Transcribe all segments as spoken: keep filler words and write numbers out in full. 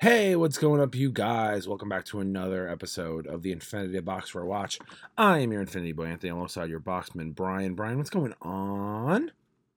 Hey, what's going up, you guys? Welcome back to another episode of the Infinity Box for a Watch. I am your Infinity Boy Anthony, alongside your boxman Brian. Brian, what's going on?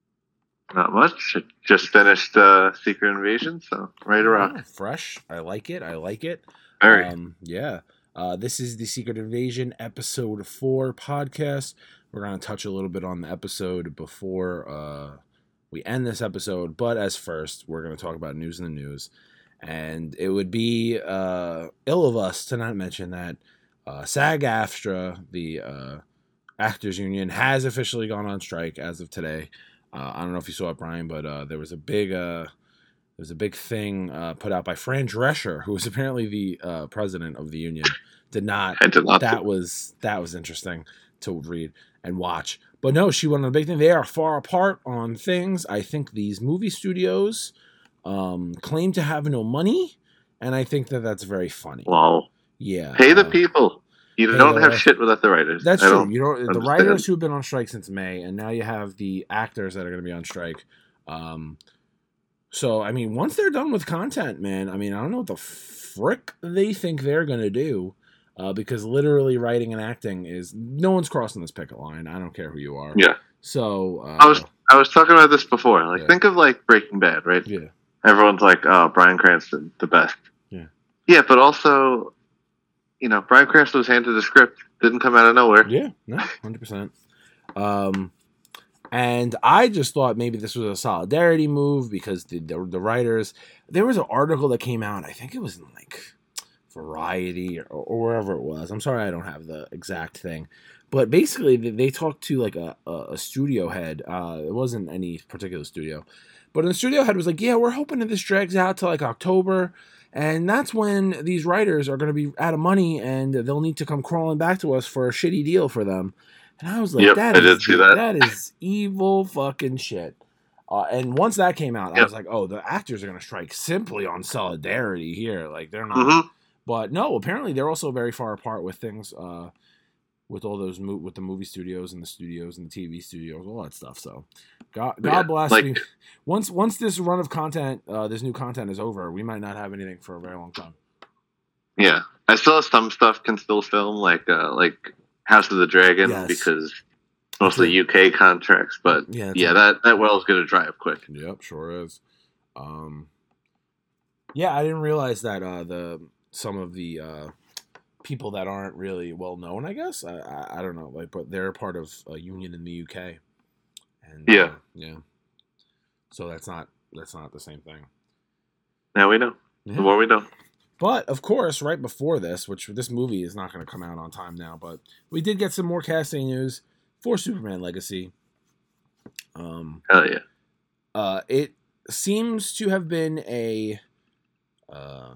Not much. Just finished uh, Secret Invasion, so ready to rock. Oh, fresh. I like it. I like it. Very. Um, yeah. Uh, this is the Secret Invasion episode four podcast. We're going to touch a little bit on the episode before uh, we end this episode, but as first, we're going to talk about news in the news. And it would be uh, ill of us to not mention that uh, SAG-AFTRA, the uh, Actors Union, has officially gone on strike as of today. Uh, I don't know if you saw it, Brian, but uh, there was a big, uh, there was a big thing uh, put out by Fran Drescher, who was apparently the uh, president of the union. Did not. I did not. That was that was interesting to read and watch. But no, she went on a big thing. They are far apart on things. I think these movie studios Um, claim to have no money, and I think that that's very funny. Wow. Yeah. Pay the uh, people. You don't have shit without the writers. That's I true. You know, the understand. writers who've been on strike since May, and now you have the actors that are going to be on strike. Um, so, I mean, once they're done with content, man, I mean, I don't know what the frick they think they're going to do, uh, because literally writing and acting is, no one's crossing this picket line. I don't care who you are. Yeah. So, uh, I was I was talking about this before. Like, Yeah. think of like Breaking Bad, right? Yeah. Everyone's like, "Oh, Bryan Cranston, the best." Yeah. Yeah, but also, you know, Bryan Cranston was handed the script. Didn't come out of nowhere. Yeah, no, one hundred percent. Um, and I just thought maybe this was a solidarity move because the, the the writers, there was an article that came out, I think it was in like Variety or, or wherever it was. I'm sorry I don't have the exact thing. But basically, they, they talked to like a, a, a studio head. Uh, it wasn't any particular studio. But the studio head was like, yeah, we're hoping that this drags out to like October. And that's when these writers are going to be out of money and they'll need to come crawling back to us for a shitty deal for them. And I was like, Yep, that, I is, did see that. that is evil fucking shit. Uh, and once that came out, I Yep. was like, oh, the actors are going to strike simply on solidarity here. Like, they're not. Mm-hmm. But no, apparently they're also very far apart with things, uh, with all those, mo- with the movie studios and the studios and the T V studios, all that stuff. So, God, God Yeah, bless like- me. Once, once this run of content, uh, this new content is over, we might not have anything for a very long time. Yeah, I still some stuff can still film, like uh, like House of the Dragon, Yes. because most of the U K contracts. But Yeah, that's yeah, it. that that well's gonna dry up quick. Yep, sure is. Um, yeah, I didn't realize that uh, the some of the uh, people that aren't really well known, I guess, I, I I don't know, like, but they're part of a union in the U K. And Yeah. uh, yeah. So that's not that's not the same thing. Now we know. Yeah. The more we know. But of course, right before this, which this movie is not going to come out on time now, but we did get some more casting news for Superman Legacy. Um, Hell yeah. uh, it seems to have been a. Uh,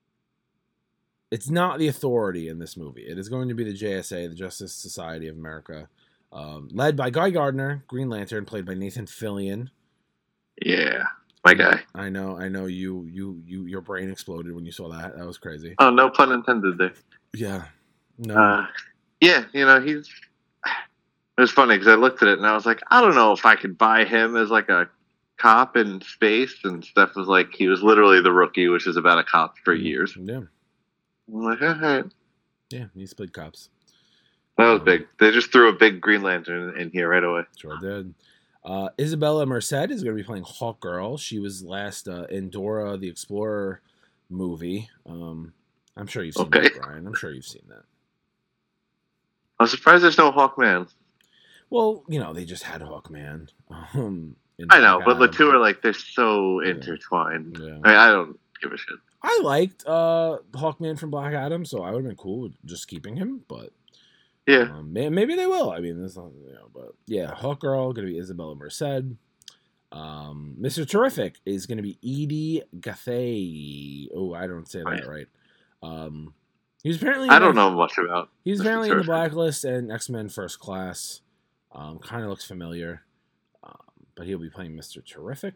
it's not the Authority in this movie. It is going to be the J S A, the Justice Society of America, um, led by Guy Gardner, Green Lantern, played by Nathan Fillion. Yeah, my guy. I know, I know. You, you, you. Your brain exploded when you saw that. That was crazy. Oh, no pun intended there. Yeah. No. Uh, yeah, you know, he's. It was funny because I looked at it and I was like, I don't know if I could buy him as like a cop in space. And Steph was like, he was literally the Rookie, which is about a cop for years. Yeah. I'm like, all right. Yeah, he's played cops. That was Um, big. They just threw a big Green Lantern in here right away. Sure did. Uh, Isabella Merced is going to be playing Hawkgirl. She was last uh, in Dora the Explorer movie. Um, I'm sure you've seen Okay. that, Brian. I'm sure you've seen that. I'm surprised there's no Hawkman. Well, you know, they just had Hawkman. Um, in I know, Black but the Adam. two are like, they're so intertwined. Yeah. I, I don't give a shit. I liked uh, Hawkman from Black Adam, so I would have been cool with just keeping him, but Yeah. um, may- maybe they will. I mean, there's not, you know, but yeah, Hawkgirl going to be Isabella Merced. Um, Mister Terrific is going to be Edie Gathey. Oh, I don't say that Right. right. Um, he was apparently I in don't the- know much about He's Mister apparently in the Terrific. Blacklist and X-Men First Class. Um, kind of looks familiar, um, but he'll be playing Mister Terrific.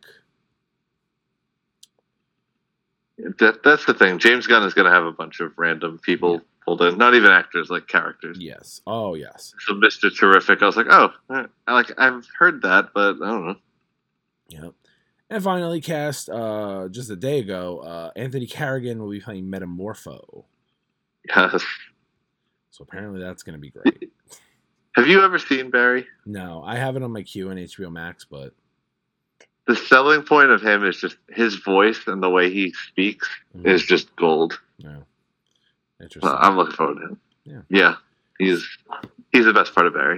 That, that's the thing. James Gunn is going to have a bunch of random people Yeah. pulled in. Not even actors, like characters. Yes. Oh, yes. So Mister Terrific, I was like, oh, eh, I like I've heard that, but I don't know. Yep. And finally, cast uh, just a day ago, uh, Anthony Carrigan will be playing Metamorpho. Yes. So apparently that's going to be great. Have you ever seen Barry? No, I have it on my queue on H B O Max, but The selling point of him is just his voice and the way he speaks mm-hmm. is just gold. Yeah. Interesting. Uh, I'm looking forward to him. Yeah. Yeah. He's he's the best part of Barry.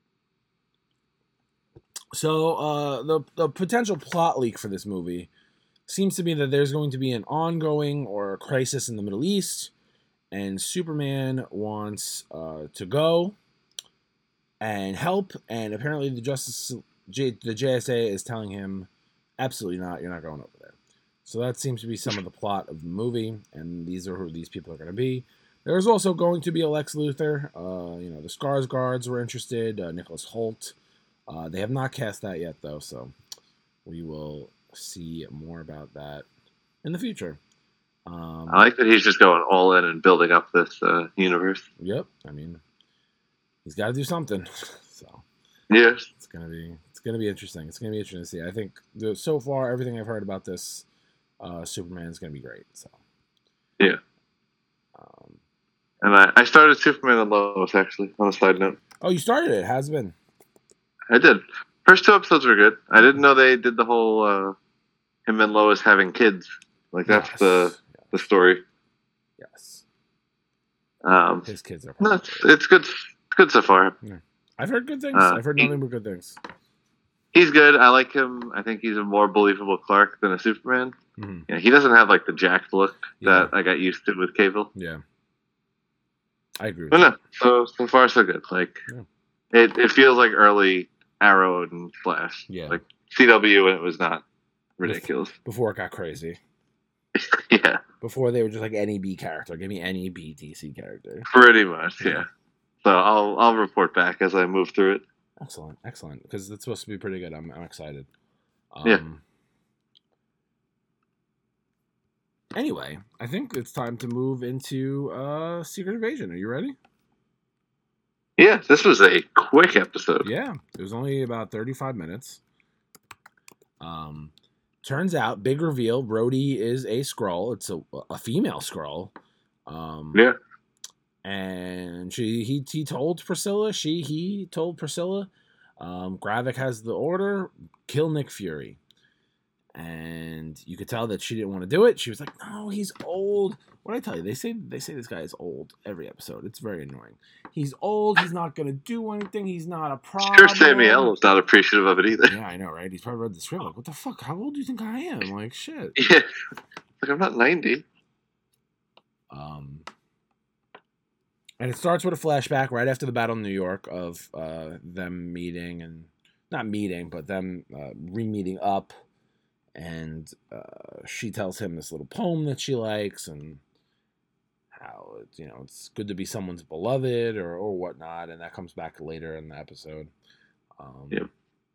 So uh, the the potential plot leak for this movie seems to be that there's going to be an ongoing or a crisis in the Middle East, and Superman wants uh, to go and help, and apparently the Justice J, the J S A is telling him, absolutely not, you're not going over there. So that seems to be some of the plot of the movie, and these are who these people are going to be. There's also going to be a Lex Luthor. Uh, you know, the Skarsgårds were interested. Uh, Nicholas Hoult. Uh, they have not cast that yet, though, so we will see more about that in the future. Um, I like that he's just going all in and building up this uh, universe. Yep, I mean, he's got to do something. So yes, it's gonna be it's gonna be interesting. It's gonna be interesting to see. I think the, so far everything I've heard about this uh, Superman is gonna be great. So yeah. Um, and I, I started Superman and Lois actually. On a side note. Oh, you started it? Has been. I did. First two episodes were good. I didn't know they did the whole uh, him and Lois having kids. Like that's yes. the yes. the story. Yes. Um, His kids are. No, it's, it's good. It's good so far. Yeah. I've heard good things. Uh, I've heard nothing but good things. He's good. I like him. I think he's a more believable Clark than a Superman. Mm-hmm. Yeah, he doesn't have like the jacked look yeah. that I got used to with Cable. Yeah, I agree. With but that. no, so so far so good. Like yeah. it, it feels like early Arrow and Flash. Yeah, like C W, and it was not ridiculous before it got crazy. yeah, before they were just like any B character. Give me any B D C character. Pretty much, yeah. yeah. So I'll I'll report back as I move through it. Excellent, excellent. Because it's supposed to be pretty good. I'm I'm excited. Um, yeah. Anyway, I think it's time to move into uh, Secret Invasion. Are you ready? Yeah, this was a quick episode. Yeah, it was only about thirty-five minutes. Um, turns out, big reveal, Rhodey is a Skrull. It's a, a female Skrull. Um, yeah. And she he he told Priscilla, she he told Priscilla, um, Gravik has the order, kill Nick Fury. And you could tell that she didn't want to do it. She was like, "No, he's old." What did I tell you? They say they say this guy is old every episode. It's very annoying. He's old. He's not gonna do anything. He's not a problem. Sure, Samuel was not appreciative of it either. Yeah, I know, right? He's probably read the script like, "What the fuck? How old do you think I am?" Like, shit. Yeah, like I'm not ninety. Um, and it starts with a flashback right after the Battle of New York of uh, them meeting and not meeting, but them uh, re-meeting up. And uh, she tells him this little poem that she likes and how, you know, it's good to be someone's beloved or, or whatnot. And that comes back later in the episode. Um, yeah.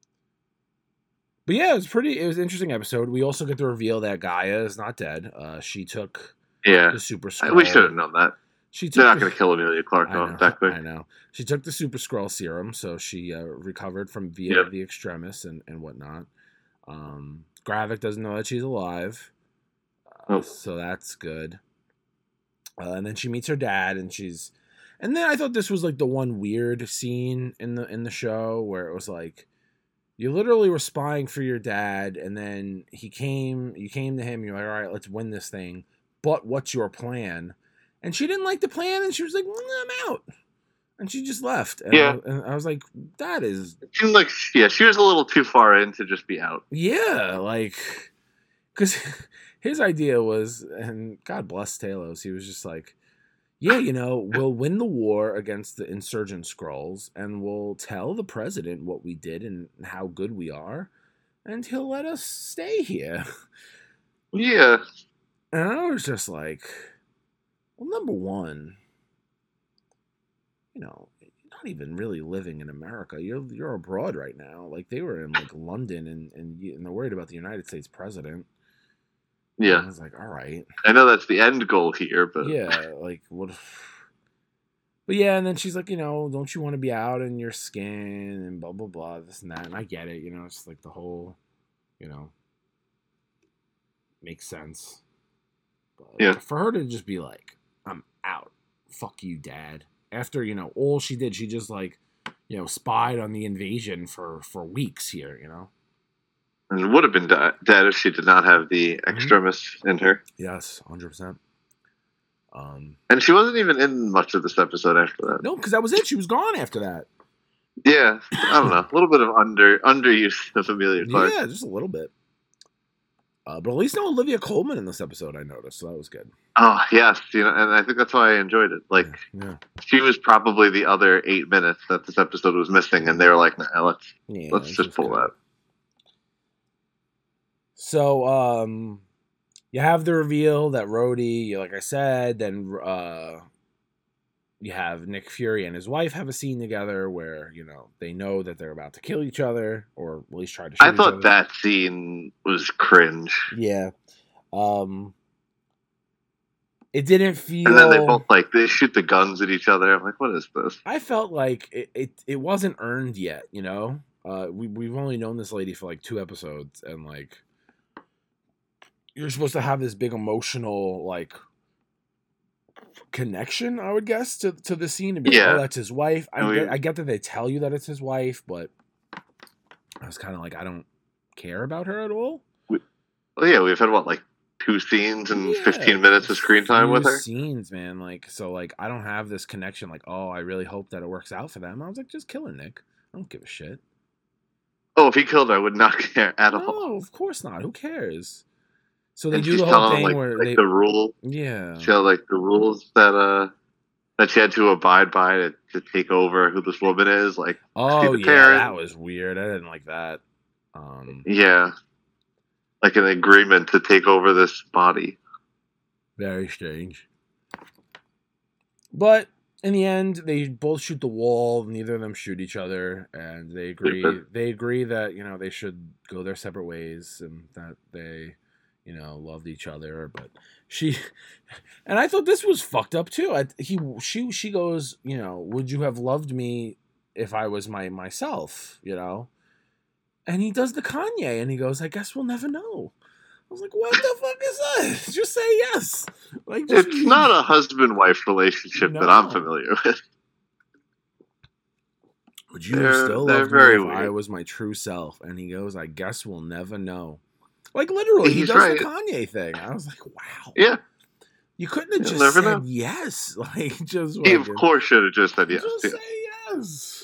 But yeah, it was pretty, it was an interesting episode. We also get to reveal that Gaia is not dead. Uh, she took yeah. the Super Skrull. We should have known that. She took They're not the, going to kill Amelia Clark know, that quick. I know. She took the Super Skrull serum, so she uh, recovered from via yeah. the Extremis and, and whatnot. Um, Gravik doesn't know that she's alive, uh, oh. so that's good. Uh, and then she meets her dad, and she's, and then I thought this was like the one weird scene in the in the show where it was like, you literally were spying for your dad, and then he came, you came to him, you're like, all right, let's win this thing, but what's your plan? And she didn't like the plan, and she was like, I'm out. And she just left. And yeah. I, and I was like, that is... It seemed like, yeah, she was a little too far in to just be out. Yeah, like... Because his idea was, and God bless Talos, he was just like, yeah, you know, we'll win the war against the insurgent Skrulls, and we'll tell the president what we did and how good we are, and he'll let us stay here. Yeah. And I was just like, well, number one... you know, you're not even really living in America. You're you're abroad right now. Like they were in like London and, and and they're worried about the United States president. Yeah. And I was like, all right. I know that's the end goal here, but yeah, like what? If... But yeah, and then she's like, you know, don't you want to be out in your skin and blah blah blah, this and that. And I get it, you know, it's like the whole, you know, makes sense. But Yeah. for her to just be like, I'm out. Fuck you, Dad. After, you know, all she did, she just like, you know, spied on the invasion for, for weeks here, you know? And it would have been dead if she did not have the extremis mm-hmm. in her. Yes, one hundred percent. Um, and she wasn't even in much of this episode after that. No, because that was it. She was gone after that. Yeah, I don't know. A little bit of under underuse of Emilia Clarke. Yeah, just a little bit. Uh, but at least no Olivia Colman in this episode, I noticed, so that was good. Oh, yes. You know, and I think that's why I enjoyed it. Like, yeah, yeah. She was probably the other eight minutes that this episode was missing, and they were like, nah, let's, yeah, let's just pull good. that. So, um, you have the reveal that Rhodey, like I said, then uh, you have Nick Fury and his wife have a scene together where, you know, they know that they're about to kill each other, or at least try to shoot I thought each other. that scene was cringe. Yeah. Um, it didn't feel... And then they both, like, they shoot the guns at each other. I'm like, what is this? I felt like it, it, it wasn't earned yet, you know? Uh, we, we've only known this lady for, like, two episodes, and, like, you're supposed to have this big emotional, like, connection, I would guess, to, to the scene. And be yeah. like, oh, that's his wife. I, oh, get, yeah. I get that they tell you that it's his wife, but I was kind of like, I don't care about her at all. We, well, yeah, we've had, what, like, two scenes and yeah, fifteen minutes of screen time with her? Scenes, man. Like, so, like, I don't have this connection, like, oh, I really hope that it works out for them. I was like, just kill her, Nick. I don't give a shit. Oh, if he killed her, I would not care at no, all. No, of course not. Who cares? So they and do the whole thing like, where like they... the rule. Yeah. She had, like, the rules that, uh... that she had to abide by to, to take over who this woman is, like, oh yeah, parent. That was weird. I didn't like that. Um, yeah, like an agreement to take over this body. Very strange. But in the end, they both shoot the wall. Neither of them shoot each other, and they agree. Yeah. They agree that you know they should go their separate ways, and that they, you know, loved each other. But she, and I thought this was fucked up too. I, he, she, she goes, you know, would you have loved me if I was my myself? You know, and he does the Kanye, and he goes, I guess we'll never know. I was like, what the fuck is that? Just say yes. Like, just it's not a husband-wife relationship no. that I'm familiar with. Would you they're, still love me if weird. I was my true self? And he goes, I guess we'll never know. Like, literally, He's he does right. the Kanye thing. I was like, wow. Yeah. You couldn't have You'll just said know. yes. Like, just He, of course, should have just said yes. Just yeah. say yes.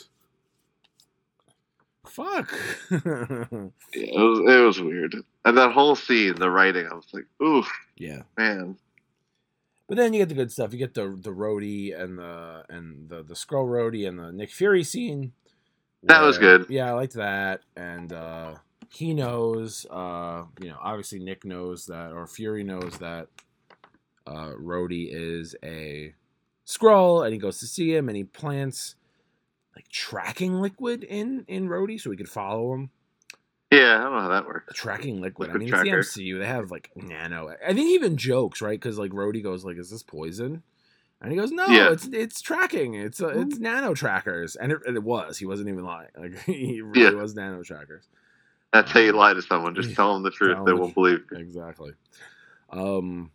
Fuck. yeah, it was, it was weird. And that whole scene, the writing, I was like, oof. Yeah. Man. But then you get the good stuff. You get the the Rhodey and the and the, the Skrull Rhodey and the Nick Fury scene. Where, that was good. Yeah, I liked that. And uh, he knows, uh, you know, obviously Nick knows that, or Fury knows that uh, Rhodey is a Skrull, and he goes to see him, and he plants like tracking liquid in in Rhodey so we could follow him. Yeah, I don't know how that works. A tracking liquid. liquid I mean, tracker. it's the M C U. They have like nano. I think he even jokes, right? Because like Rhodey goes like, "Is this poison?" And he goes, "No, yeah. it's it's tracking. It's uh, it's nano trackers." And it, and it was. He wasn't even lying. Like he really yeah. was nano trackers. That's how you lie to someone. Just tell them the truth. They won't believe you. Exactly. Um.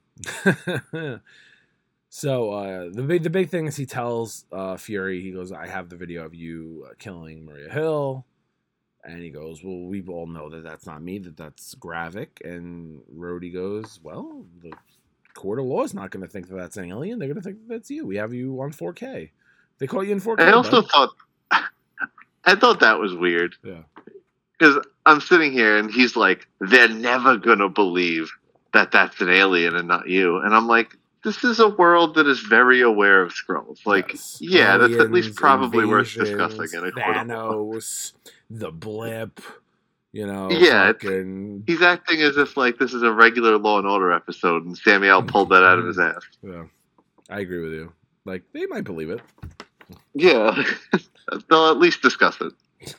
So uh, the big the big thing is he tells uh, Fury, he goes, I have the video of you uh, killing Maria Hill, and he goes, well, we all know that that's not me, that that's Gravik, and Rhodey goes, well, the court of law is not going to think that that's an alien, they're going to think that that's you. We have you on four K. They call you in four K. I also bud. thought, I thought that was weird. Yeah. Because I'm sitting here and he's like, they're never going to believe that that's an alien and not you, and I'm like, this is a world that is very aware of Skrulls. Like, yes. yeah, Aliens, that's at least probably worth discussing in a Thanos, the blip, you know. Yeah, fucking... he's acting as if like this is a regular Law and Order episode, and Samuel pulled that out of his ass. Yeah, I agree with you. Like, they might believe it. Yeah, they'll at least discuss it.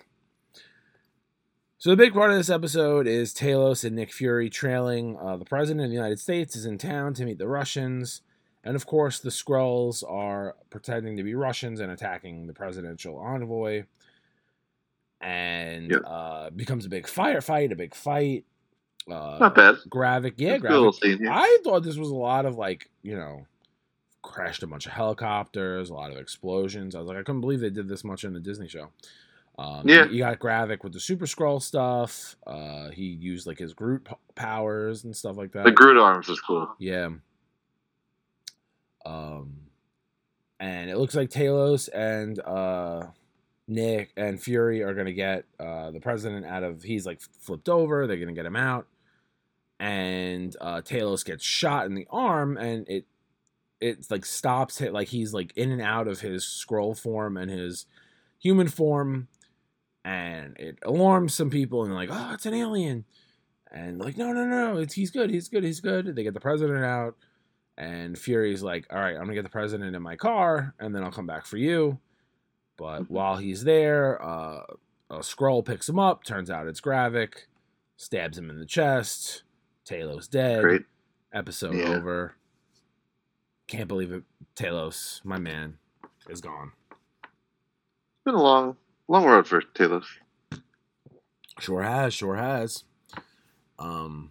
So the big part of this episode is Talos and Nick Fury trailing. Uh, the President of the United States is in town to meet the Russians. And of course, the Skrulls are pretending to be Russians and attacking the presidential envoy. And yep. uh, becomes a big firefight, a big fight. Uh, Not bad. Gravik, yeah, It's a little Gravik. scene here. I thought this was a lot of like, you know, crashed a bunch of helicopters, a lot of explosions. I was like, I couldn't believe they did this much in the Disney show. Um, Yeah. you, you got Gravik with the Super Skrull stuff. Uh, he used like his Groot p- powers and stuff like that. The Groot arms is cool. Yeah. Um, and it looks like Talos and uh, Nick and Fury are gonna get uh, the president out of. He's like flipped over. They're gonna get him out, and uh, Talos gets shot in the arm, and it it's like stops it. Like he's like in and out of his Skrull form and his human form, and it alarms some people, and like, oh, it's an alien, and like, no, no, no, it's he's good, he's good, he's good. They get the president out. And Fury's like, all right, I'm going to get the president in my car, and then I'll come back for you. But while he's there, uh, a Skrull picks him up. Turns out it's Gravik. Stabs him in the chest. Talos dead. Great. Episode Yeah. over. Can't believe it. Talos, my man, is gone. It's been a long, long road for Talos. Sure has, sure has. Um...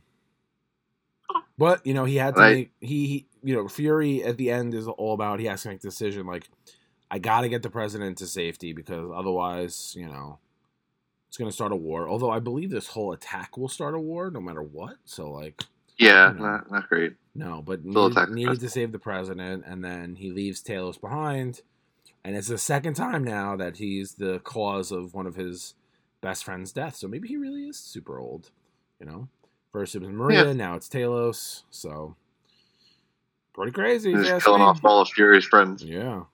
But, you know, he had to Right. make, he, he, you know, Fury at the end is all about, he has to make the decision, like, I got to get the president to safety because otherwise, you know, it's going to start a war. Although I believe this whole attack will start a war no matter what. So, like, Yeah, you know, not not great. no, but Still needed, attack the needed to president. save the president, and then he leaves Talos behind. And it's the second time now that he's the cause of one of his best friend's death. So maybe he really is super old, you know? First it was Maria, Yeah. now it's Talos. So pretty crazy. if He's you ask killing me. off all of Fury's friends. Yeah.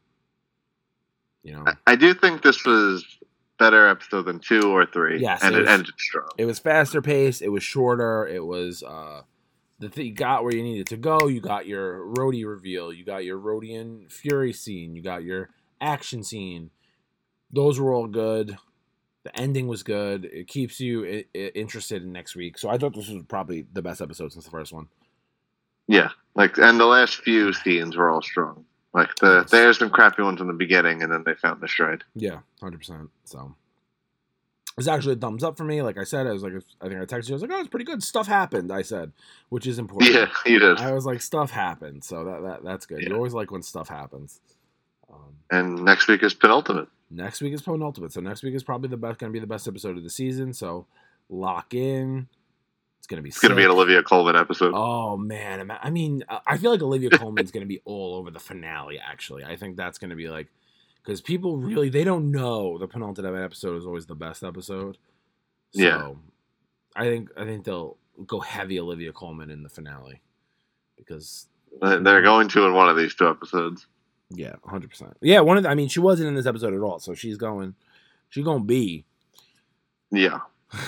You know, I, I do think this was better episode than two or three. Yes, and it it, was- ended strong. it was faster paced. It was shorter. It was uh, the thing you got where you needed to go. You got your Rhodey reveal. You got your Rhodian Fury scene. You got your action scene. Those were all good. The ending was good. It keeps you I- I- interested in next week. So I thought this was probably the best episode since the first one. Yeah, like, and the last few scenes were all strong. Like the Yes. there's some crappy ones in the beginning, and then they found the stride. Yeah, one hundred percent. So it's actually a thumbs up for me. Like I said, I was like, I think I texted you. I was like, oh, it's pretty good. Stuff happened. I said, which is important. Yeah, you did. I was like, stuff happened. So that, that that's good. You Yeah. always like when stuff happens. Um, And next week is penultimate. next week is penultimate. So next week is probably the best, going to be the best episode of the season. So lock in. It's going to be It's going to be an sick. Olivia Colman episode. Oh man, ima- I mean, I I feel like Olivia Colman's going to be all over the finale. Actually, I think that's going to be like, because people really they don't know the penultimate episode is always the best episode. So Yeah. I think I think they'll go heavy Olivia Colman in the finale because They're going to in one of these two episodes. yeah, one hundred percent. Yeah, one of the, I mean, she wasn't in this episode at all, so she's going, she's going to be. Yeah.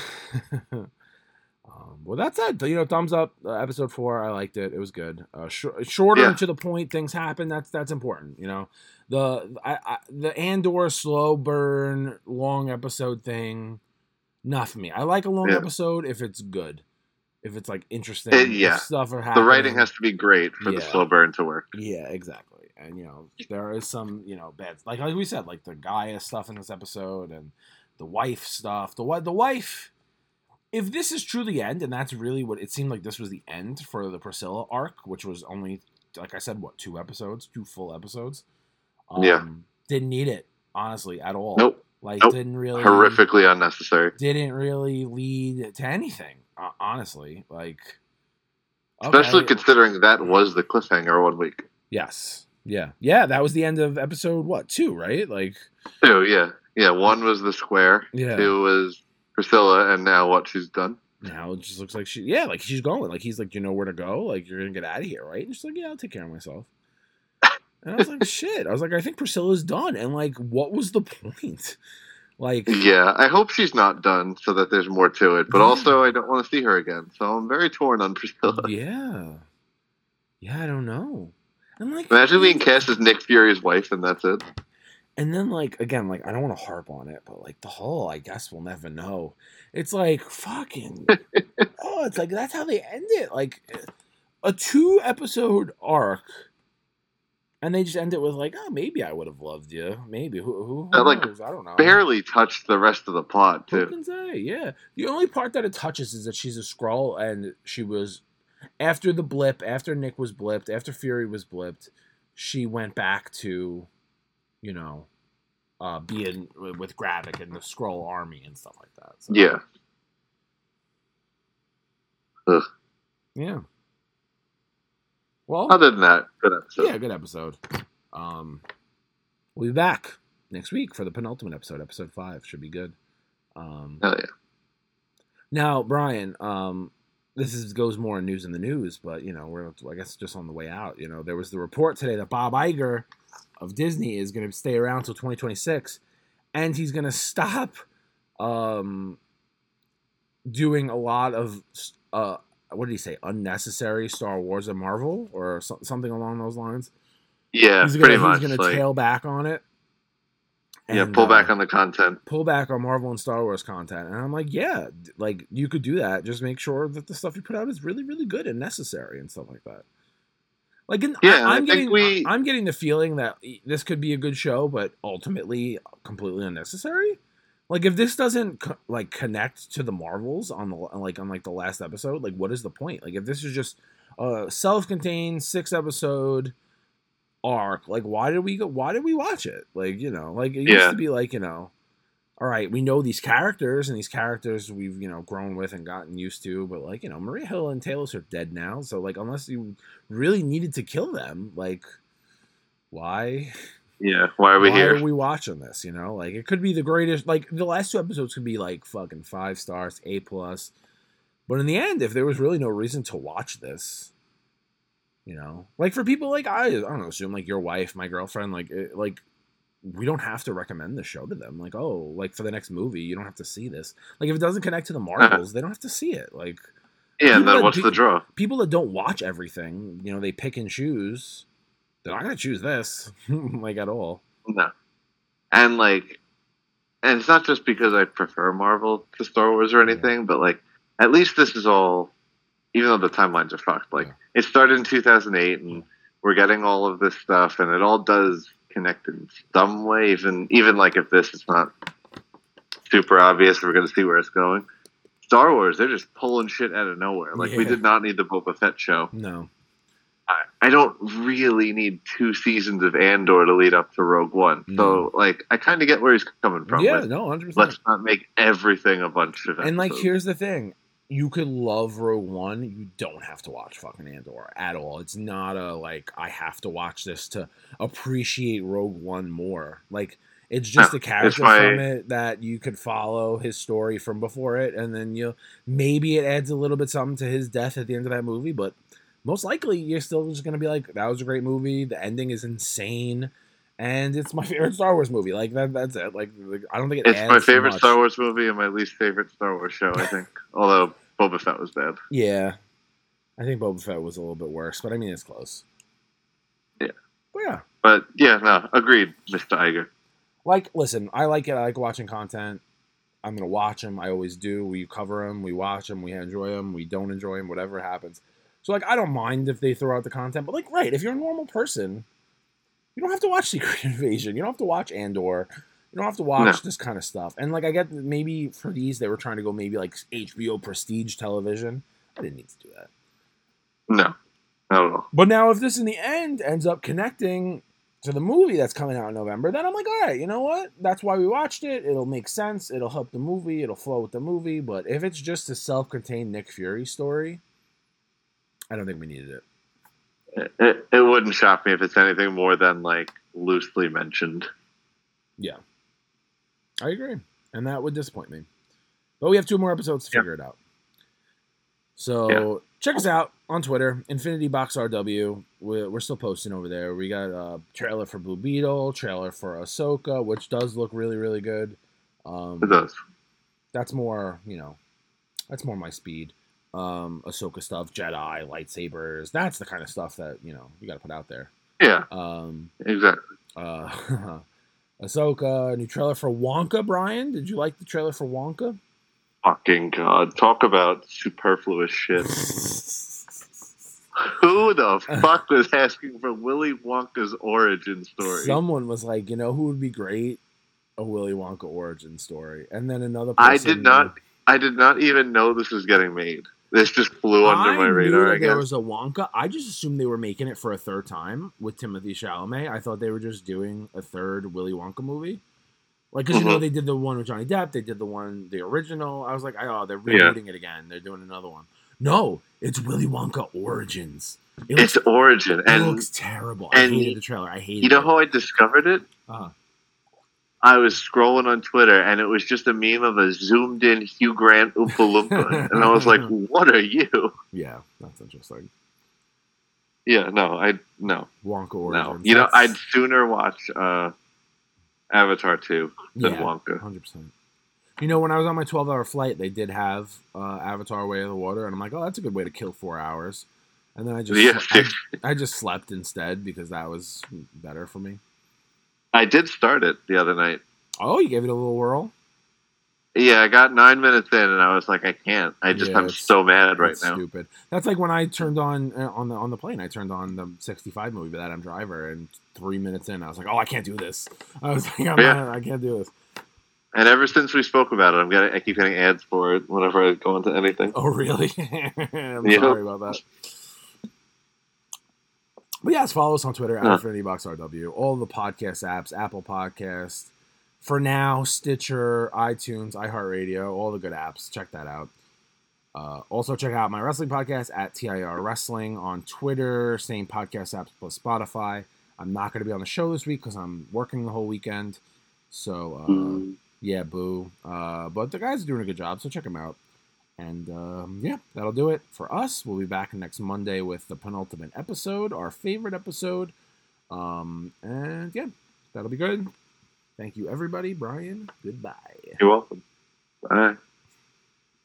Um, well, that's it. You know, thumbs up. Uh, episode four, I liked it. It was good. Uh, sh- shorter Yeah. and to the point. Things happen. That's that's important. You know, the I, I, the Andor slow burn long episode thing, not for me. I like a long Yeah. episode if it's good, if it's like interesting. It- yeah. if stuff are The happening. writing has to be great for the Yeah. slow burn to work. Yeah, exactly. And you know, there is some, you know, bad like like we said, like the Gaia stuff in this episode and the wife stuff. The wi- the wife. If this is true the end, and that's really what it seemed like, this was the end for the Priscilla arc, which was only, like I said, what two episodes, two full episodes. Um, Yeah. Didn't need it honestly at all. Nope. Like Nope. didn't really Horrifically unnecessary. didn't really lead to anything. Uh, honestly, like okay. Especially considering that was the cliffhanger one week. Yes. Yeah. Yeah. That was the end of episode, what, two, right? Like, Two, yeah. Yeah, one was the square. yeah. Two was Priscilla, and now what she's done. Now it just looks like she, yeah, like she's going. Like, he's like, you know where to go? Like, you're going to get out of here, right? And she's like, yeah, I'll take care of myself. And I was like, shit. I was like, I think Priscilla's done. And, like, what was the point? Like, Yeah, I hope she's not done so that there's more to it. But Yeah. also, I don't want to see her again. So I'm very torn on Priscilla. yeah. Yeah, I don't know. I'm like, Imagine being cast as Nick Fury's wife, and that's it. And then, like, again, like, I don't want to harp on it, but, like, the whole, I guess we'll never know. It's like, fucking, oh, it's like, that's how they end it. Like, a two episode arc And they just end it with like, oh, maybe I would have loved you. Maybe. Who, who, That, who like, knows? I don't know. barely touched the rest of the plot, Who too. can say? Yeah. The only part that it touches is that she's a Skrull and she was, after the blip, after Nick was blipped, after Fury was blipped, she went back to, you know, uh, being with Gravik and the Skrull army and stuff like that. So. Yeah. Ugh. Yeah. Well, other than that, good episode. Yeah, good episode. Um, we'll be back next week for the penultimate episode. Episode five should be good. Um, Hell yeah. Now, Brian, um, this is goes more in news in the news, but you know we're I guess just on the way out. You know, there was the report today that Bob Iger of Disney is going to stay around until twenty twenty-six, and he's going to stop um, doing a lot of. Uh, What did he say? Unnecessary Star Wars and Marvel, or so, something along those lines. Yeah, he's gonna, pretty he's much. He's going like, to tail back on it. And, yeah, pull uh, back on the content. Pull back on Marvel and Star Wars content. And I'm like, yeah, like you could do that. Just make sure that the stuff you put out is really, really good and necessary and stuff like that. Like, in, yeah, I, I'm I getting, we... I'm getting the feeling that this could be a good show, but ultimately completely unnecessary. Like, if this doesn't co- like connect to the Marvels on the like on like the last episode, like what is the point? Like, if this is just a self-contained six episode arc, like why did we go? Why did we watch it? Like, you know, like it used yeah. to be like, you know, all right, we know these characters and these characters we've you know grown with and gotten used to, but like you know, Maria Hill and Talos are dead now, so like unless you really needed to kill them, like why? Yeah, why are we why here? Why are we watching this, you know? Like, it could be the greatest... Like, the last two episodes could be, like, fucking five stars, A+. plus. But in the end, if there was really no reason to watch this, you know? Like, for people like I, I don't know, assume, like, your wife, my girlfriend, like, it, like, we don't have to recommend the show to them. Like, oh, like, for the next movie, you don't have to see this. Like, if it doesn't connect to the Marvels, uh-huh. they don't have to see it. Like... Yeah, and then what's pe- the draw? People that don't watch everything, you know, they pick and choose... They're not going to choose this, like, at all. No. And, like, and it's not just because I prefer Marvel to Star Wars or anything, yeah. but, like, at least this is all, even though the timelines are fucked, like, yeah. it started in two thousand eight, and yeah. we're getting all of this stuff, and it all does connect in some way, even, even like, if this is not super obvious, we're going to see where it's going. Star Wars, they're just pulling shit out of nowhere. Like, yeah. we did not need the Boba Fett show. No. I don't really need two seasons of Andor to lead up to Rogue One. No. So, like, I kind of get where he's coming from. Yeah, with, no, one hundred percent. Let's not make everything a bunch of episodes. And, like, here's the thing. You could love Rogue One. You don't have to watch fucking Andor at all. It's not a, like, I have to watch this to appreciate Rogue One more. Like, it's just no, a character my... from it that you could follow his story from before it. And then, you know, maybe it adds a little bit something to his death at the end of that movie, but... most likely, you're still just going to be like, that was a great movie. The ending is insane. And it's my favorite Star Wars movie. Like, that, that's it. Like, like, I don't think it It's adds my favorite much. Star Wars movie and my least favorite Star Wars show, I think. Although, Boba Fett was bad. Yeah. I think Boba Fett was a little bit worse. But, I mean, it's close. Yeah. But, yeah. But, yeah, no. Agreed, Mister Iger. Like, listen, I like it. I like watching content. I'm going to watch them. I always do. We cover them. We watch them. We enjoy them. We don't enjoy them. Whatever happens. So, like, I don't mind if they throw out the content, but, like, right, if you're a normal person, you don't have to watch Secret Invasion. You don't have to watch Andor. You don't have to watch no. this kind of stuff. And, like, I get maybe for these, they were trying to go maybe, like, H B O Prestige television. I didn't need to do that. No. Not at all. But now, if this in the end ends up connecting to the movie that's coming out in November, then I'm like, all right, you know what? That's why we watched it. It'll make sense. It'll help the movie. It'll flow with the movie. But if it's just a self-contained Nick Fury story... I don't think we needed it. it. It it wouldn't shock me if it's anything more than, like, loosely mentioned. Yeah. I agree. And that would disappoint me. But we have two more episodes to figure yeah. it out. So yeah. check us out on Twitter, Infinity Box R W. We're, we're still posting over there. We got a trailer for Blue Beetle, trailer for Ahsoka, which does look really, really good. Um, it does. That's more, you know, that's more my speed. Um, Ahsoka stuff, Jedi, lightsabers. That's the kind of stuff that, you know, you got to put out there. Yeah. Um, exactly. Uh, Ahsoka, new trailer for Wonka, Brian. Did you like the trailer for Wonka? Fucking God. Talk about superfluous shit. Who the fuck was asking for Willy Wonka's origin story? Someone was like, you know who would be great? A Willy Wonka origin story. And then another I person... did not I did not even know this was getting made. This just flew under I my knew radar, that I guess. there was a Wonka. I just assumed they were making it for a third time with Timothy Chalamet. I thought they were just doing a third Willy Wonka movie. Like, because, mm-hmm. you know, they did the one with Johnny Depp. They did the one, the original. I was like, oh, they're rebooting yeah. it again. They're doing another one. No, it's Willy Wonka Origins. It looks, it's Origin. It and, looks terrible. I hated the trailer. I hated it. You know it. How I discovered it? Uh-huh. I was scrolling on Twitter, and it was just a meme of a zoomed-in Hugh Grant Oompa Loompa. And I was like, what are you? Yeah, that's interesting. Yeah, no, I no. Wonka Origins. No. You know, I'd sooner watch uh, Avatar two than yeah, Wonka. one hundred percent. You know, when I was on my twelve-hour flight, they did have uh, Avatar Way of the Water, and I'm like, oh, that's a good way to kill four hours. And then I just yeah. I, I just slept instead because that was better for me. I did start it the other night. Oh, you gave it a little whirl? Yeah, I got nine minutes in, and I was like, I can't. I just, yeah, I'm so mad right now. Stupid. That's like when I turned on uh, on the on the plane. I turned on the sixty-five movie with Adam Driver, and three minutes in, I was like, oh, I can't do this. I was like, I'm yeah. not, I can't do this. And ever since we spoke about it, I'm getting, I keep getting ads for it whenever I go into anything. Oh, really? I'm yeah. sorry about that. But yes, follow us on Twitter at InfinityBoxRW. All the podcast apps, Apple Podcast, For Now, Stitcher, iTunes, iHeartRadio, all the good apps. Check that out. Uh, also, check out my wrestling podcast at T I R Wrestling on Twitter. Same podcast apps plus Spotify. I'm not going to be on the show this week because I'm working the whole weekend. So, uh, mm. yeah, boo. Uh, but the guys are doing a good job, so check them out. And, um, yeah, that'll do it for us. We'll be back next Monday with the penultimate episode, our favorite episode. Um, and, yeah, that'll be good. Thank you, everybody. Brian, goodbye. You're welcome. Bye.